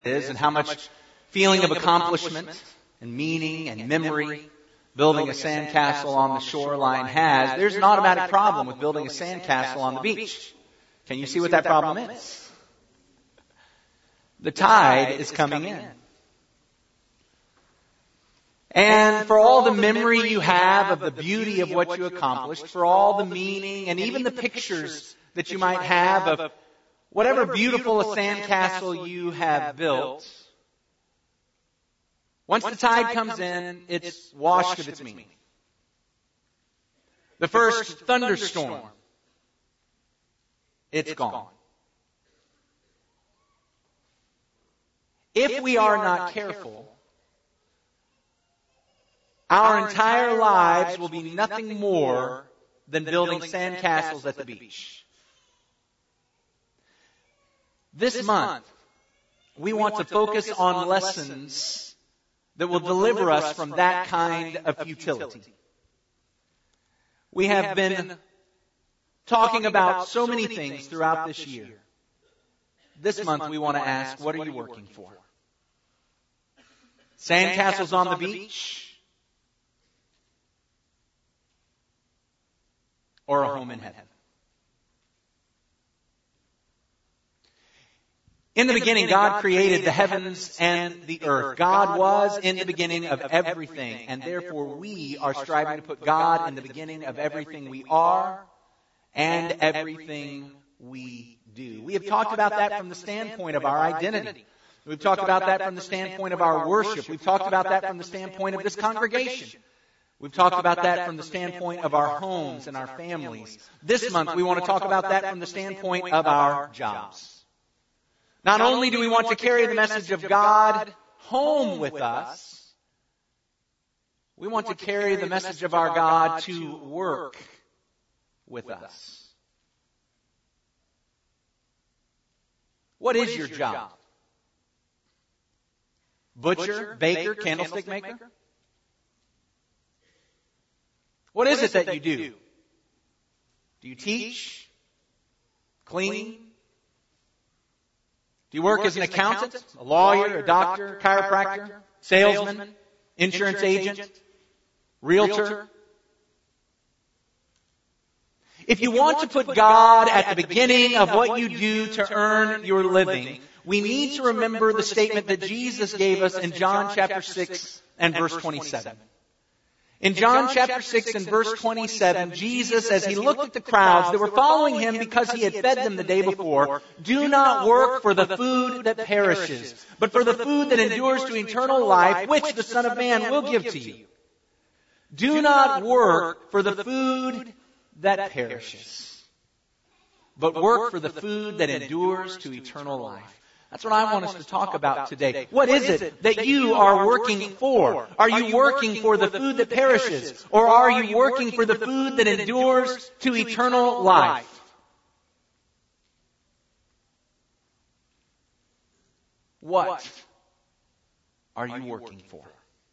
is and how much feeling of accomplishment and meaning and memory building a sandcastle on the shoreline has, there's an automatic problem with building a sandcastle on the beach. Can you see what that problem is? The tide is coming in. And for all the memory you have of the beauty of what you accomplished, for all the meaning and even the pictures that you might have of whatever beautiful a sandcastle you have built, once the tide comes in, it's washed of its meaning. The first thunderstorm, it's gone. If we are not careful, our entire lives will be nothing more than building sandcastles at the beach. This month, we want to focus on lessons that will deliver us from that kind of futility. We have been talking about so many things throughout this year. This month, we want to ask, what are you working for? Sandcastles on the beach? Or a home in heaven? In the beginning, God created the heavens and the earth. God was in the beginning of everything, and therefore we are striving to put God in the beginning of everything we are and everything we do. We have talked about that from the standpoint of our identity. We've talked about that from the standpoint of our worship. We've talked about that from the standpoint of this congregation. We've talked about that from the standpoint of our homes and our families. This month, we want to talk about that from the standpoint of our jobs. Not only do we want to carry the message of God home with us, we want to carry the message of our God to work with us. What is your job? Butcher, baker, candlestick maker? What is it that you do? Do you teach? Clean? Do you work as an accountant, a lawyer, a doctor, chiropractor, salesman, insurance agent, realtor? If you want to put God at the beginning of what you do to earn your living, we need to remember the statement that Jesus gave us in John chapter 6 and verse 27. In John chapter 6 and verse 27, Jesus, as he looked at the crowds that were following him because he had fed them the day before, do not work for the food that perishes, but for the food that endures to eternal life, which the Son of Man will give to you. Do not work for the food that perishes, but work for the food that endures to eternal life. That's what I want us to talk about today. What is it that you are working for? Are you working for the food that perishes? Or are you working for the food that endures to eternal life? What are you working for?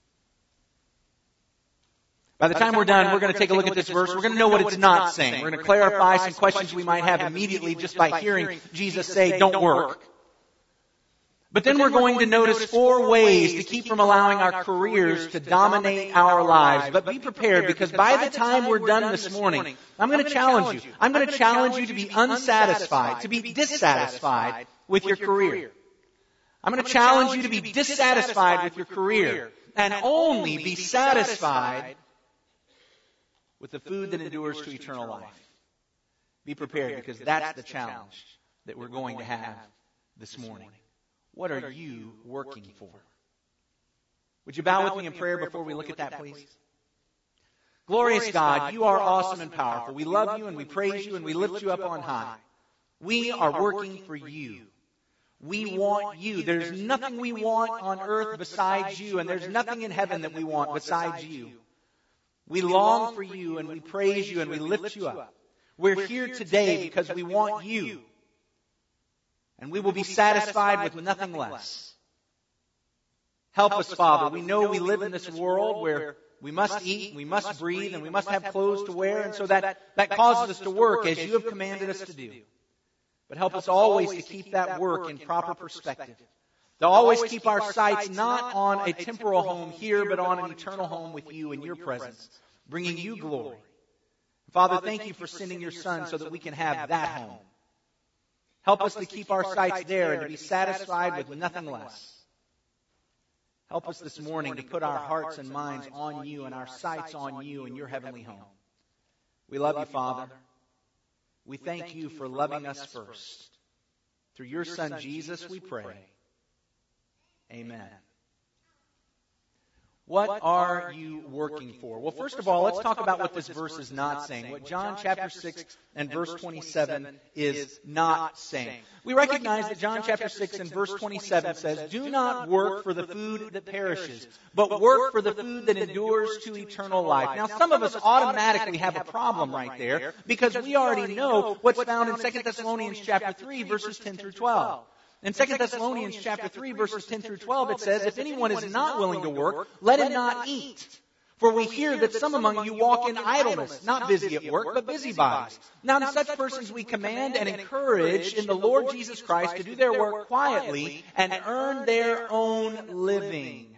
By the time we're done, we're going to take a look at this verse. We're going to know what it's not saying. We're going to clarify some questions we might have immediately just by hearing Jesus say, don't work. But then we're going to notice 4 ways to keep from allowing our careers to dominate our lives. But be prepared, because by the time we're done this morning, I'm going to challenge you. I'm going to challenge you to be unsatisfied, to be dissatisfied with your career. I'm going to challenge you to be dissatisfied with your career and only be satisfied with the food that endures to eternal life. Be prepared, because that's the challenge that we're going to have this morning. What are you working for? Would you bow with me in prayer before we look at that, please? Glorious God, you are awesome and powerful. We love you and we praise you and we lift you up on high. We are working for you. We want you. There's nothing we want on earth besides you, and there's nothing in heaven that we want besides you. We long for you and we praise you and we lift you up. We're here today because we want you. And we will be satisfied with nothing less. Help us, Father. We know we live in this world where we must eat, we must breathe, and we must have clothes to wear, and so that causes us to work as you have commanded us to do. But help us always to keep that work in proper perspective. To always keep our sights not on a temporal home here, but on an eternal home with you in your presence, bringing you glory. Father, thank you for sending your Son so that we can have that home. Help us to keep our sights there and to be satisfied with nothing less. Help us this morning to put our hearts and minds on you and our sights on you in your heavenly home. We love you, Father. We thank you for loving us first. Through your Son, Jesus, we pray. Amen. What are you working for? Well, first of all, let's talk about what this verse is not saying. What John chapter 6 and verse 27 is not saying. We recognize that John chapter 6 and verse 27 says, "Do not work for the food that perishes, but work for the food that endures to eternal life." Now, some of us automatically have a problem right there because we already know what's found in 2 Thessalonians chapter 3, verses 10 through 12. In 2 Thessalonians chapter 3, verses 10 through 12, it says, "If anyone is not willing to work, let him not eat. For we hear that some among you walk in idleness, not busy at work, but busybodies. Now to such persons we command and encourage in the Lord Jesus Christ to do their work quietly and earn their own living."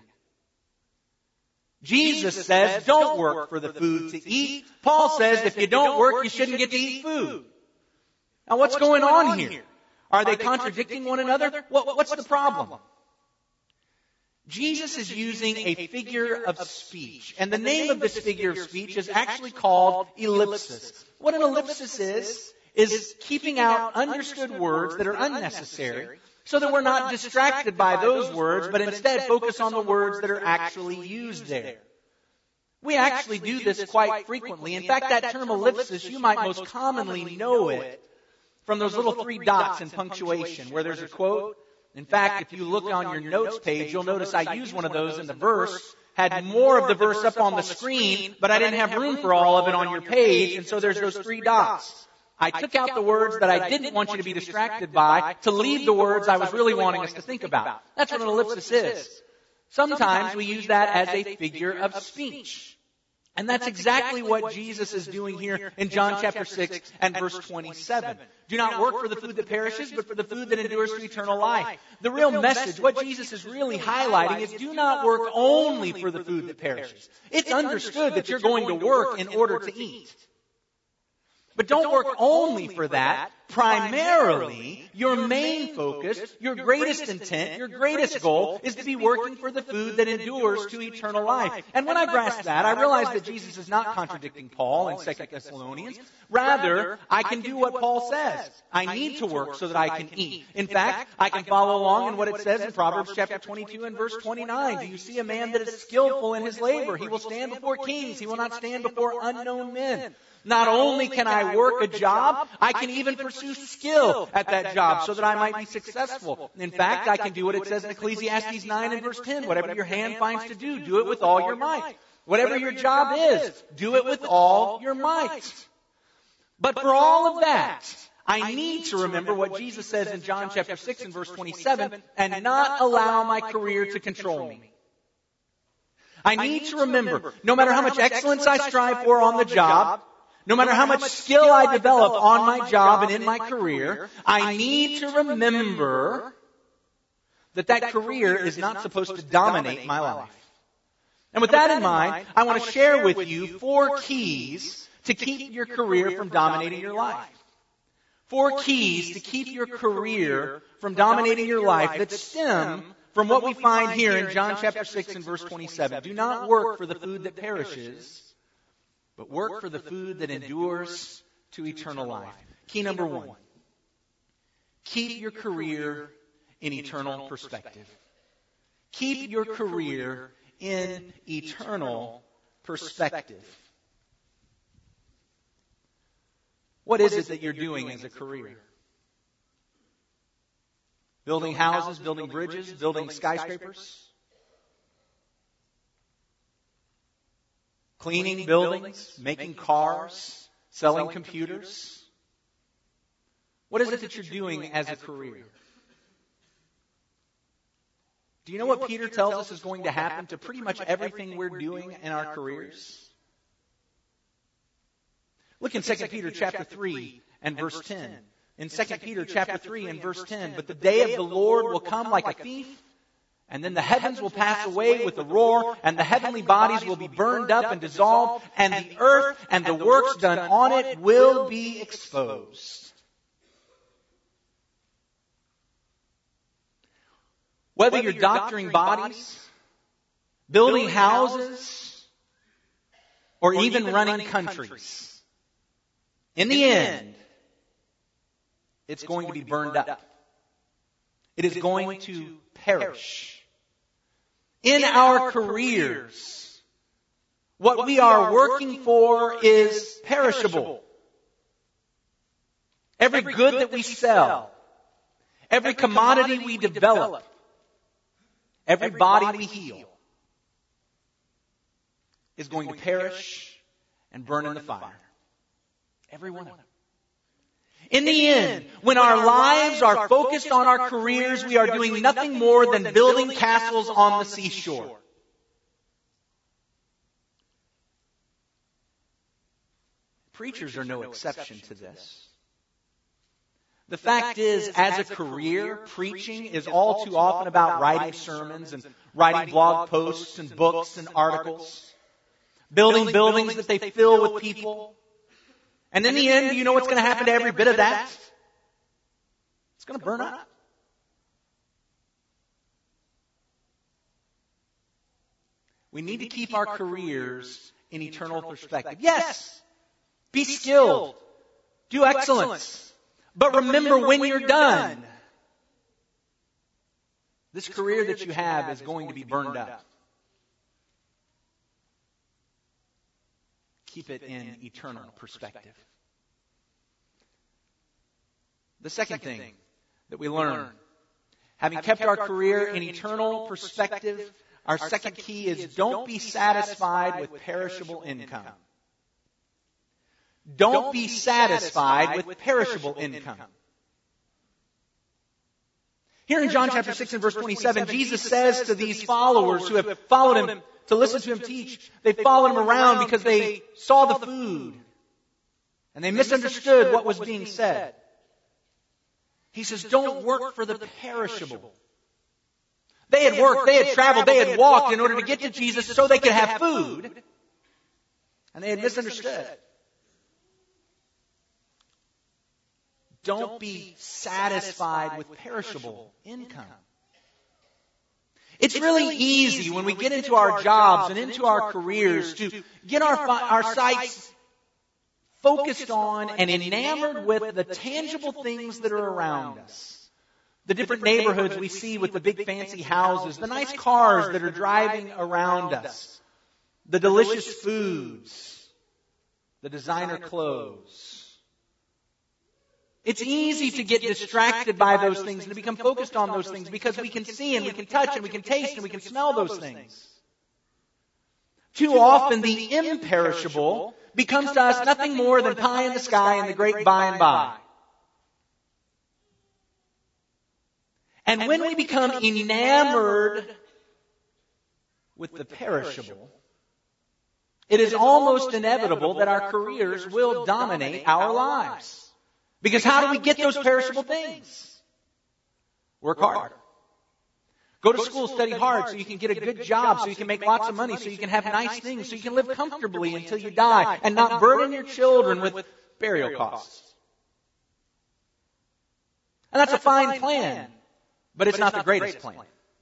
Jesus says, don't work for the food to eat. Paul says, if you don't work, you shouldn't get to eat food. Now what's going on here? Are they contradicting one another? What's the problem? Jesus is using a figure of speech. And the name of this figure of speech is actually called ellipsis. What an ellipsis is keeping out understood words that are unnecessary so that we're not distracted by those words, but instead focus on the words that are actually used there. We actually do this quite frequently. In fact, that term ellipsis, you might most commonly know it from those little 3 dots in punctuation where there's a quote. In fact, if you look on your notes page, you'll notice I used one of those in the verse, had more of the verse up on the screen, but I didn't have room for all of it on your page, and so there's those 3 dots. I took out the words that I didn't want you to be distracted by to leave the words I was really wanting us to think about. That's what an ellipsis is. Sometimes we use that as a figure of speech. And that's exactly what Jesus is doing here in John chapter 6 and verse 27. Do not work for the food that perishes, but for the food that endures to eternal life. The real message, what Jesus is really highlighting is do not work only for the food that perishes. It's understood that you're going to work in order to eat. But don't work only for that. Primarily, your main focus, your greatest intent, your greatest goal is to be working for the food that endures to eternal life. And when I grasped that, I realized that Jesus is not contradicting Paul in 2 Thessalonians. Rather, I can do what Paul says. I need to work so that I can eat. In fact, I can follow along in what it says in Proverbs chapter 22 and verse 29. Do you see a man that is skillful in his labor? He will stand before kings. He will not stand before unknown men. Not only can I work a job, I can even pursue skill at that job so that I might be successful. In fact, I can do what it says in Ecclesiastes 9 and verse 10. Whatever your hand finds to do it with all your might. Whatever your job is, do it with all your might. But for all of that, I need to remember what Jesus says in John chapter 6 and verse 27, and not allow my career to control me. I need to remember, no matter how much excellence I strive for on the job, no matter how much skill I develop on my job and in my career, I need to remember that career is not supposed to dominate my life. And with that in mind, I want to share with you 4 keys to keep your career from dominating your life. 4 keys to keep your career from dominating your life that stem from what we find here in John chapter 6 and verse 27. Do not work for the food that perishes, but work for the food that endures to eternal life. Key number 1. Keep your career in eternal perspective. Keep your career in eternal perspective. What is it that you're doing as a career? Building houses, building bridges, building skyscrapers? Cleaning buildings, making cars, selling computers. What is it that you're doing as a career? Do you know what Peter tells us is going to happen to pretty much everything we're doing in our careers? Look in 2 Peter chapter 3 and verse 10. In 2 Peter chapter 3 and verse 10, but the day of the Lord will come like a thief, And then the heavens will pass away with a roar, and the heavenly bodies will be burned up and dissolved, and the earth and the works done on it will be exposed. Whether you're doctoring bodies, building houses, or even running countries, in the end, it's going to be burned up. It is going to perish. In our careers, what we are working for is perishable. Every good that we sell, every commodity we develop, every body we heal is going to perish and burn in the fire. Every one of them. In the end, when our lives are focused on our careers, we are doing nothing more than building castles on the seashore. Preachers are no exception to this. The fact is, as a career, preaching is all too often about writing sermons and writing blog posts and books and articles, building buildings that they fill with people. And in the end, do you know what's going to happen to every bit of that? It's going to burn up. We need to keep our careers in eternal perspective. Yes, be skilled, do excellence, but remember when you're done, this career that you have is going to be burned up. Keep it in eternal perspective. The second thing that we learn, having kept our career in eternal perspective, our second key is don't be satisfied with perishable income. Don't be satisfied with perishable income. Here in John chapter 6 and verse 27, Jesus says to these followers who have followed him to listen to him teach, they followed him around because they saw the food and they misunderstood what was being said. He says, don't work for the perishable. They had worked, they had traveled, they had walked in order to get to Jesus so they could have food, and they had misunderstood. Don't be satisfied with perishable income. It's really easy when we get into our jobs and into our careers to get our sights focused on and enamored with the tangible things that are around us. The different neighborhoods we see with the big fancy houses, the nice cars that are driving around us, the delicious foods, the designer clothes. It's easy to get distracted by those things and to become focused on those things because we can see and we can touch and we can taste and we can smell those things. Too often the imperishable becomes to us nothing more than pie in the sky and the great by and by. And when we become enamored with the perishable, it is almost inevitable that our careers will dominate our lives. Because how do we get those perishable things? Work hard. Go to school, study hard so you can get a good job, so you can make lots of money, so you can have nice things, so you can live comfortably until you die and not burden your children with burial costs. And that's a fine plan, but it's not the greatest plan.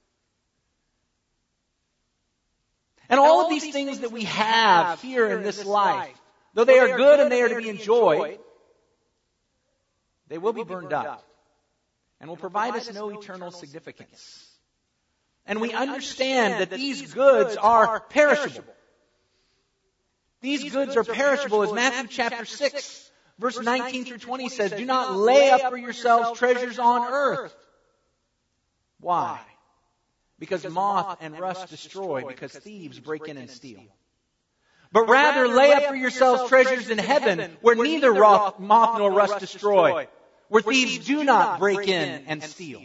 And all of these things that we have here in this life, though they are good and they are to be enjoyed, they will be burned up and will provide us no eternal significance. And we understand that these goods are perishable. These goods are perishable, as Matthew chapter 6, verse 19 through 20 says, do not lay up for yourselves treasures on earth. Why? Because moth and rust destroy, because thieves break in and steal. But rather lay up for yourselves treasures in heaven, where neither moth nor rust destroy, where thieves do not break in and steal.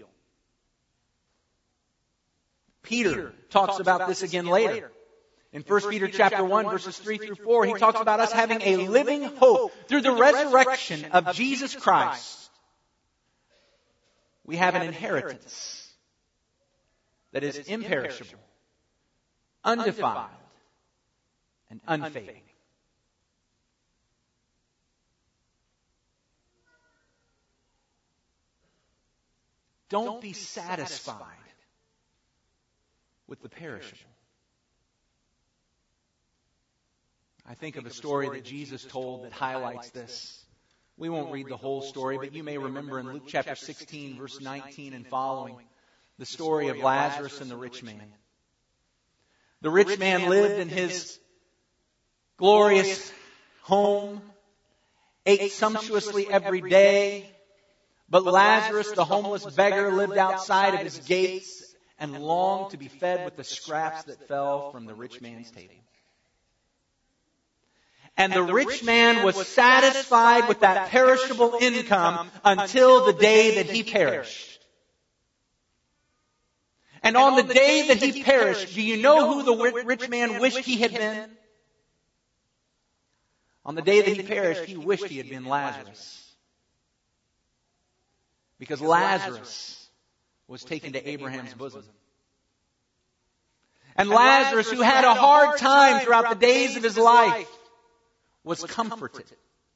Peter talks about this again later. In 1 Peter chapter 1, verses 3 through 4, he talks about us having a living hope through the resurrection of Jesus Christ. We have an inheritance that is imperishable, undefiled, and unfading. Don't be satisfied with the perishable. I think of a story that Jesus told that highlights this. We won't read the whole story, but you may remember in Luke chapter 16, verse 19 and following, the story of Lazarus and the rich man. The rich man lived in his glorious home, ate sumptuously every day, but Lazarus, the homeless beggar, lived outside of his gates and longed to be fed with the scraps that fell from the rich man's table. And the rich man was satisfied with that perishable income until the day that he perished. And on the day that he perished, do you know who the rich man wished he had been? On the day that he perished, he wished he had been Lazarus. Because Lazarus was taken to Abraham's bosom. And Lazarus, who had a hard time throughout the days of his life, was comforted.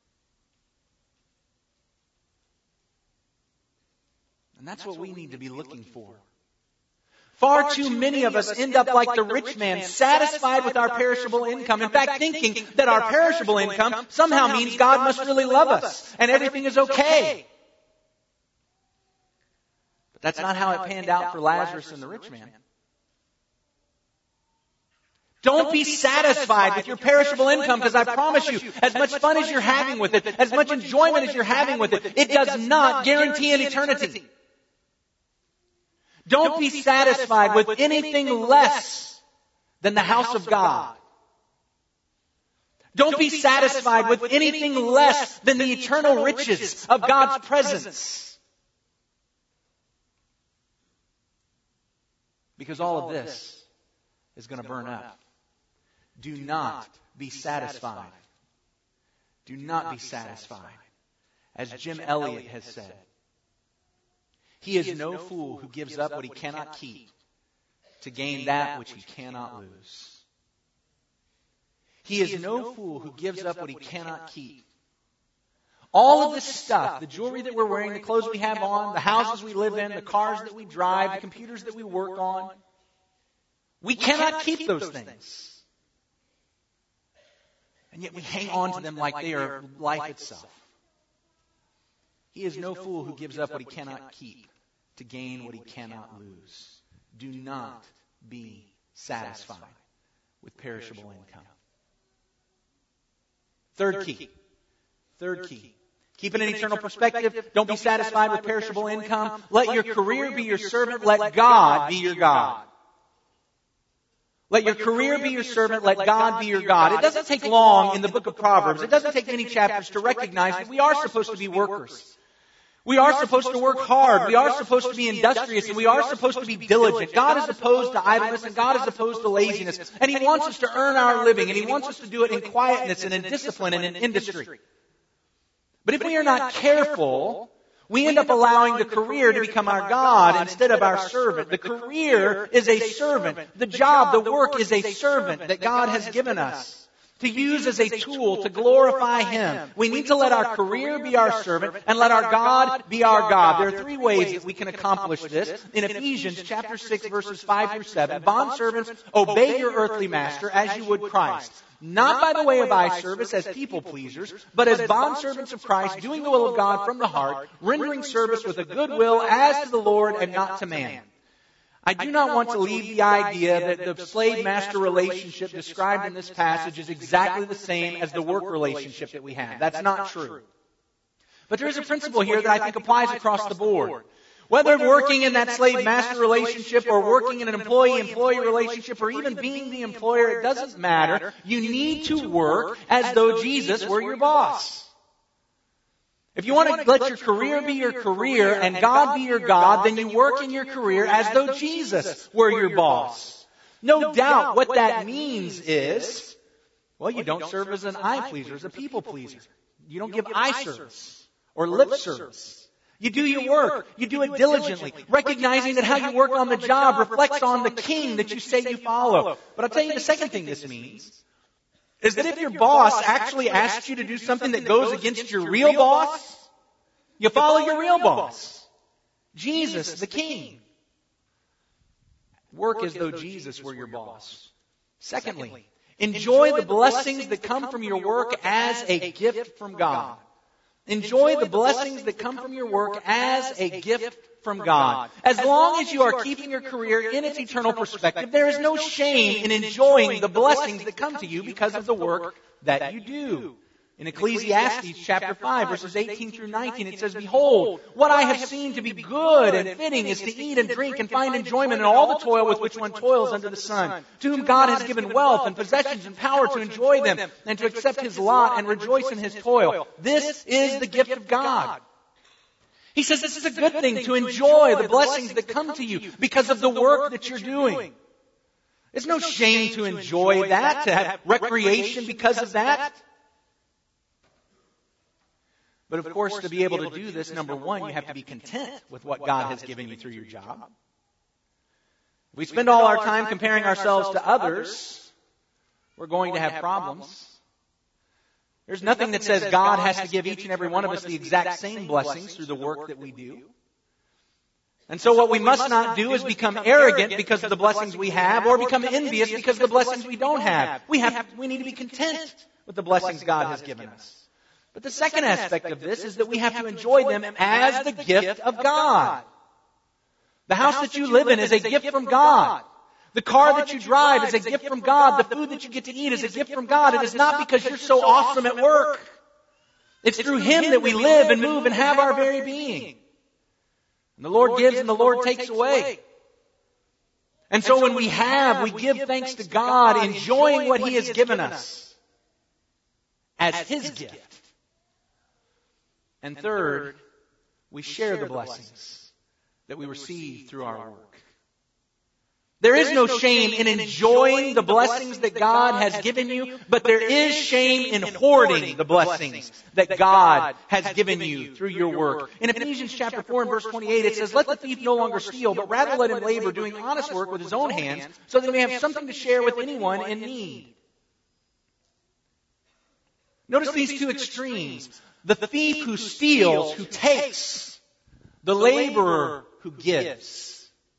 And that's what we need to be looking for. Far too many of us end up like the rich man, satisfied with our perishable income. In fact, thinking that our perishable income somehow means God must really love us and everything is okay. But that's not how it panned out for Lazarus and the rich man. Don't be satisfied with your perishable income, because I promise you, as much fun as you're having with it, as much enjoyment as you're having with it, it does not guarantee an eternity. Don't be satisfied with anything less than the house of God. Don't be satisfied with anything less than the eternal riches of God's presence. Because all of this is going to burn up. Do not be satisfied. Do not be satisfied. As Jim Elliot has said, he is no fool who gives up what he cannot keep to gain that which he cannot lose. He is no fool who gives up what he cannot keep. All of this stuff, the jewelry that we're wearing, the clothes we have on, the houses we live in, the cars that we drive, the computers that we work on, we cannot keep those things. And yet we hang on to them like they are life itself. He is no fool who gives up what he cannot keep to gain what he cannot lose. Do not be satisfied with perishable income. Third key. Keep it in eternal perspective. Don't be satisfied with perishable income. Let your career be your servant. Let God be your God. Let your career be your servant. Let God be your God. It doesn't take long in the book of Proverbs. It doesn't take many chapters to recognize that we are supposed to be workers. We are supposed to work hard. We are supposed to be industrious. And we are supposed to be diligent. God is opposed to idleness and God is opposed to laziness. And He wants us to earn our living. And He wants us to do it in quietness and in discipline and in industry. But if we are not careful, we end up allowing the career to become our God instead of our servant. The career is a servant. The job, the work is a servant that God has given us to use as a tool to glorify Him. We need to let our career be our servant and let our God be our God. There are three ways that we can accomplish this. In Ephesians chapter 6, verses 5 through 7, bondservants, obey your earthly master as you would Christ. Not by the way of eye service as people pleasers, but as bondservants of Christ, doing the will of God from the heart, rendering service with a good will as to the Lord and not to man. I do not want to leave the idea that the slave-master relationship described in this passage is exactly the same as the work relationship that we have. That's not true. But there is a principle here that I think applies across the board. Whether working in that slave-master relationship or working in an employee-employee relationship or even being the employer, it doesn't matter. You need to work as though Jesus were your boss. If you want to let your career be your career and God be your God, then you work in your career as though Jesus were your boss. No doubt what that means is, well, you don't serve as an eye pleaser, as a people pleaser. You don't give eye service or lip service. You do your work. You do it diligently, recognizing that how you work on the job reflects on the king that you say you follow. But I'll tell you the second thing this means is that if your boss actually asks you to do something that goes against your real boss, you follow your real boss, Jesus, the king. Work as though Jesus were your boss. Secondly, enjoy the blessings that come from your work as a gift from God. Enjoy the blessings that come from your work as a gift from God. As long as you are keeping your career in its eternal perspective, there is no shame in enjoying the blessings that come to you because of the work that you do. In Ecclesiastes chapter 5, verses 18 through 19, it says, "Behold, what I have seen to be good and fitting is to eat and drink and find enjoyment in all the toil with which one toils under the sun, to whom God has given wealth and possessions and power to enjoy them and to accept his lot and rejoice in his toil. This is the gift of God." He says this is a good thing, to enjoy the blessings that come to you because of the work that you're doing. There's no shame to enjoy that, to have recreation because of that. But of course, to be able to do this, number one, you have to be content with what God has given you through your job. If we spend all our time comparing ourselves to others, we're going to have problems. There's nothing that says God has to give each and every one of us the exact same blessings through the work that we do. And so what we must not do is become arrogant because of the blessings we have, or become envious because of the blessings we don't have. We need to be content with the blessings God has given us. But the second aspect of this is that we have to enjoy them as the gift of God. The house that you live in is a gift from God. The car that you drive is a gift from God. The food that you get to eat is a gift from God. It is not because you're so awesome at work. It's through Him that we live and move and have our very being. And the Lord gives and the Lord takes away. And so when we give thanks to God, enjoying what He has given us as His gift. And third, we share the blessings that we receive through our work. There is no shame in enjoying the blessings that God has given you, but there is shame in hoarding the blessings that God has given you through your work. In Ephesians chapter 4 and verse 28, it says, "Let the thief no longer steal, but rather let him labor, doing honest work with his own hands, so that he may have something to share with anyone in need." Notice these two extremes. The thief who steals, who takes. The laborer who gives.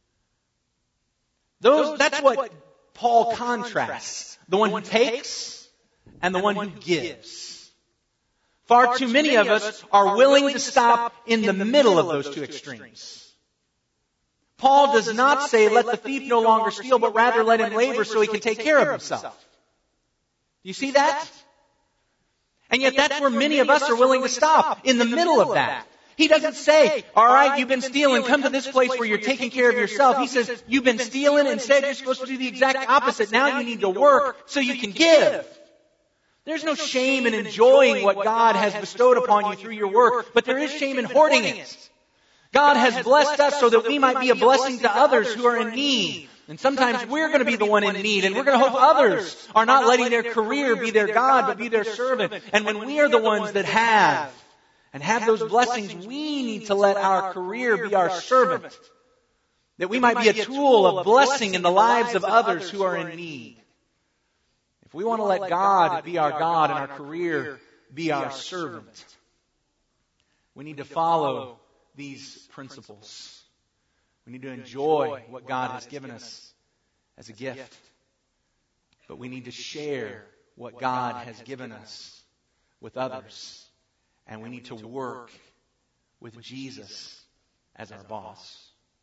That's what Paul contrasts. The one who takes and the one who gives. Far too many of us are willing to stop in the middle of those two extremes. Paul does not say, let the thief no longer steal, but rather let him labor so he can take care of himself. Do you see that? And yet that's where many of us are willing to stop, in the middle of that. He doesn't say, all right, you've been stealing, come to this place where you're taking care of yourself. He says, you've been stealing, instead you're supposed to do the exact opposite. Now you need to work so you can give. There's no shame in enjoying what God has bestowed upon you through your work, but there is shame in hoarding it. God has blessed us so that we might be a blessing to others who are in need. And sometimes we're going to be the one in need, and we're going to hope others are not letting their career be their God, but be their servant. And when we are the ones that have those blessings, we need to let our career be our servant, that we might be a tool of blessing in the lives of others who are in need. If we want to let God be our God and our career be our servant, we need to follow these principles. We need to enjoy what God has given us as a gift. But we need to share what God has given us with others. And we need to work with Jesus as our boss.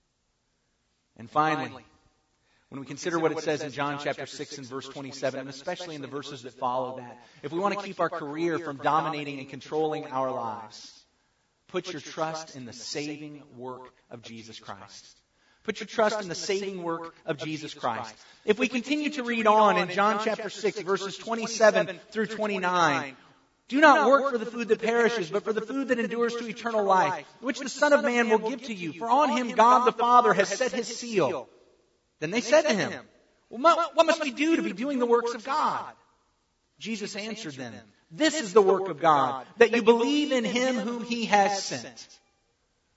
And finally, when we consider what it says in John chapter 6 and verse 27, and especially in the verses that follow that, if we want to keep our career from dominating and controlling our lives, put your trust in the saving work of Jesus Christ. Put your trust in the saving work of Jesus Christ. If we continue to read on in John chapter 6, verses 27 through 29, do not work for the food that perishes, but for the food that endures to eternal life, which the Son of Man will give to you. For on him God the Father has set his seal. Then they said to him, well, what must we do to be doing the works of God? Jesus answered them, this is the work of God, that you believe in him whom he has sent.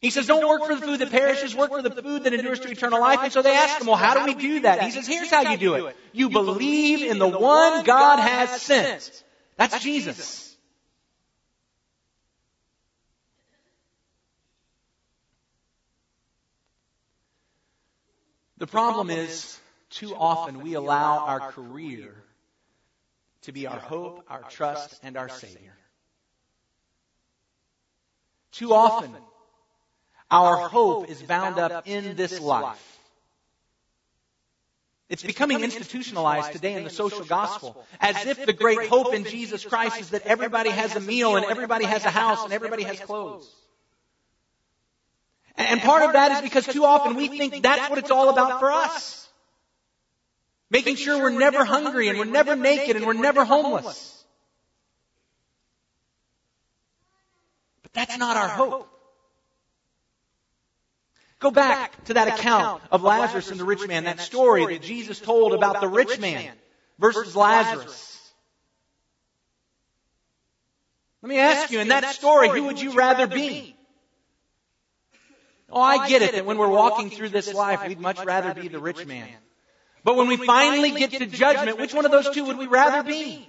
He says, don't work for the food that perishes, work for the food that endures to eternal life. And so they ask him, well, how do we do that? And he says, here's how you do it. You believe in the one God has sent. That's Jesus. The problem is, too often we allow our career to be our hope, our trust, and our Savior. Too often, our hope is bound up in this life. It's becoming institutionalized today in the social gospel, as if the great hope in Jesus Christ is that everybody has a meal and everybody has a house and everybody has clothes. And part of that is because too often we think that's what it's all about for us. Making sure we're never hungry and we're never naked and we're never homeless. But that's not our hope. Go back to that account of Lazarus and the rich man, that story that Jesus told about the rich man versus Lazarus. Let me ask you, in that story, who would you rather be? Oh, I get it that when we're walking through this life, we'd much rather be the rich man. But when we finally get to judgment, which one of those two would we rather be?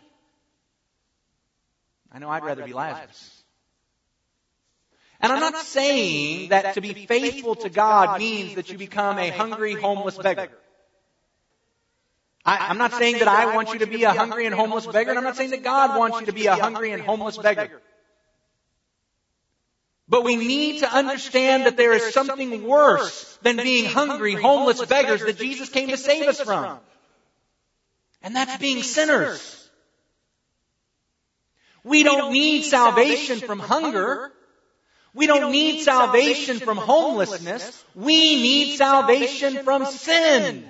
I know I'd rather be Lazarus. And I'm not saying that to be faithful to God means that you become a hungry, homeless beggar. I'm not saying that I want you to be a hungry and homeless beggar, and I'm not saying that God wants you to be a hungry and homeless beggar. But we need to understand that there is something worse than being hungry, homeless beggars that Jesus came to save us from. And that's being sinners. We don't need salvation from hunger. We don't need salvation from homelessness. We need salvation from sin.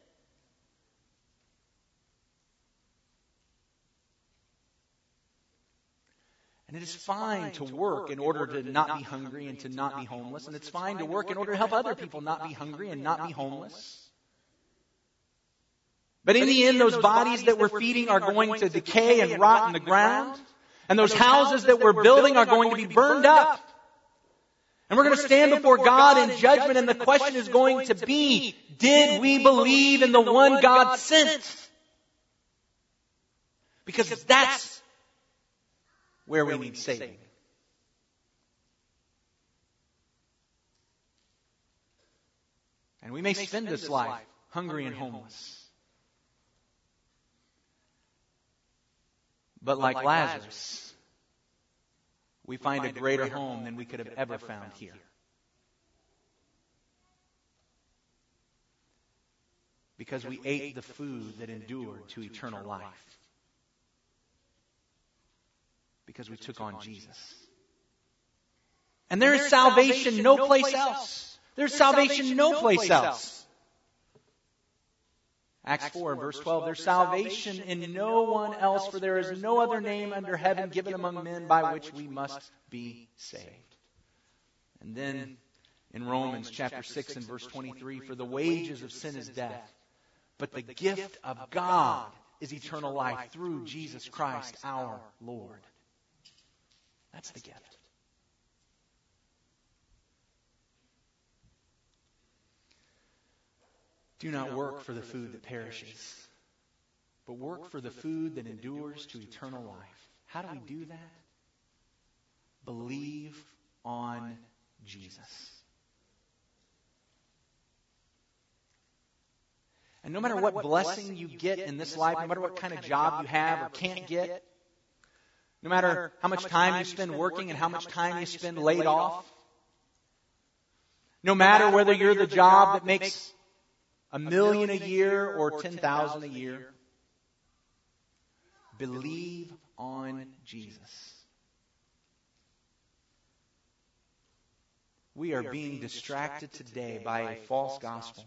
And it is fine to work in order to not be hungry and to not be homeless. And it's fine to work in order to help other people not be hungry and not be homeless. But in the end, those bodies that we're feeding are going to decay and rot in the ground. And those houses that we're building are going to be burned up. And we're going to stand before God in judgment, and the question is going to be, did we believe in the one God sent? Because that's where we need saving. And we may spend this life hungry and homeless. But like Lazarus, we find a greater home than we could have ever found here. Because we ate the food that endured to eternal life. Because we took on Jesus. And there is salvation no place else. There's salvation no place else. Acts 4, verse 12, there's salvation in no one else, for there is no other name under heaven given among men by which we must be saved. And then in Romans chapter 6 and verse 23, for the wages of sin is death, but the gift of God is eternal life through Jesus Christ our Lord. That's the gift. Do not work for the food that perishes, but work for the food that endures to eternal life. How do we do that? Believe on Jesus. And no matter what blessing you get in this life, no matter what kind of job you have or can't get, no matter how much time you spend working and how much time you spend laid off, no matter whether you're the job that makes $1 million a year or 10,000 a year, believe on Jesus. We are being distracted today by a false gospel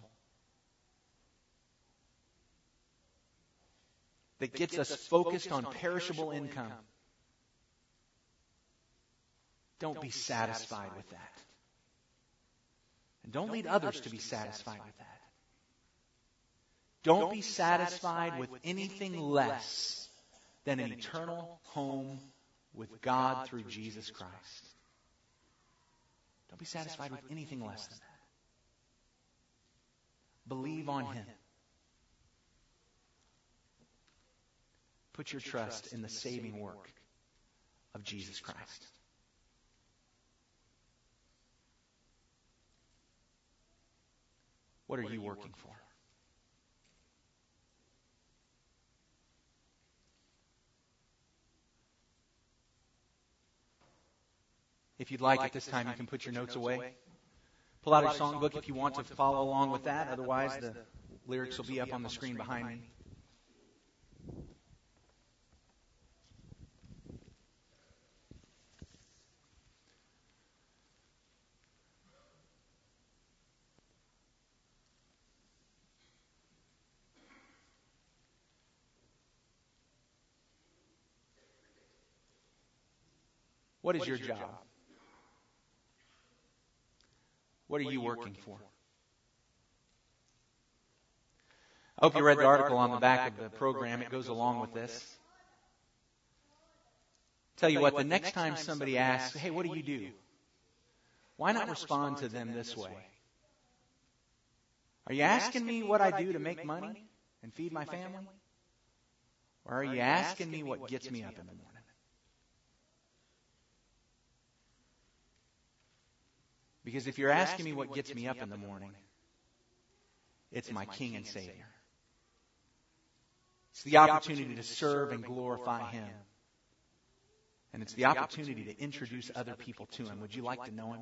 that gets us focused on perishable income. Don't be satisfied with that. And don't lead others to be satisfied with that. Don't be satisfied with anything less than an eternal home with God through Jesus Christ. Don't be satisfied with anything less than that. Believe on Him. Put your trust in the saving work of Jesus Christ. What are you working for? If you'd like, at this time, you can put your notes away. Pull out your songbook if you want to follow along with that. Otherwise, the lyrics will be up on the screen behind me. What is your job? What are you working for? I hope you read the article on the back of the program. It goes along with this. Tell you what, the next time somebody asks, hey, what do you do? Why not respond to them this way? Are you asking me what I do to make money and feed my family? Or are you asking me what gets me up in the morning? Because if you're asking me what gets me up in the morning, it's my King and Savior. It's the opportunity to serve and glorify Him. And it's the opportunity to introduce other people to Him. Would you like to know Him?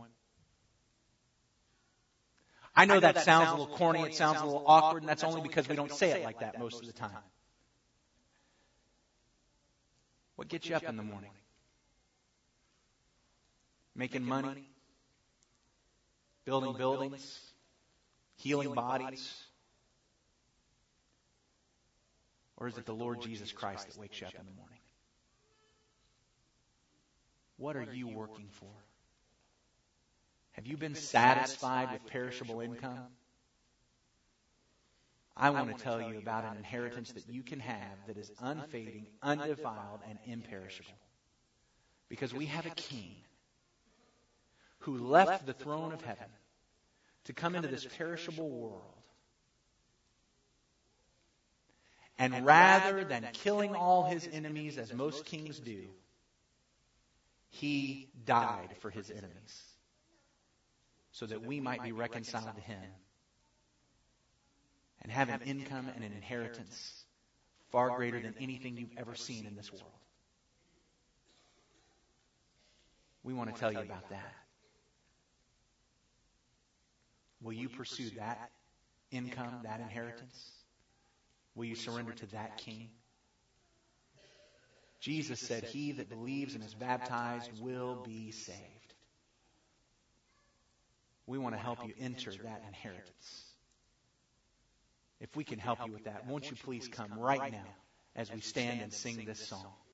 I know that sounds a little corny, it sounds a little awkward, and that's only because we don't say it like that most of the time. What gets you up in the morning? Making money? Building buildings? Healing bodies? Or is it the Lord Jesus Christ that wakes you up in the morning? What are you working for? Have you been satisfied with perishable income? I want to tell you about an inheritance that you can have that is unfading, undefiled, and imperishable. Because we have a King who left the throne of heaven to come into this perishable world. And rather than killing all His enemies, as most kings do, He died for His enemies so that we might be reconciled to Him and have an income and an inheritance far greater than anything you've ever seen in this world. We want to tell you about that. Will you pursue that income, that inheritance? Will you surrender to that King? Jesus said, "He that believes and is baptized will be saved." We want to help you enter that inheritance. If we can help you with that, won't you please come right now as we stand and sing this song?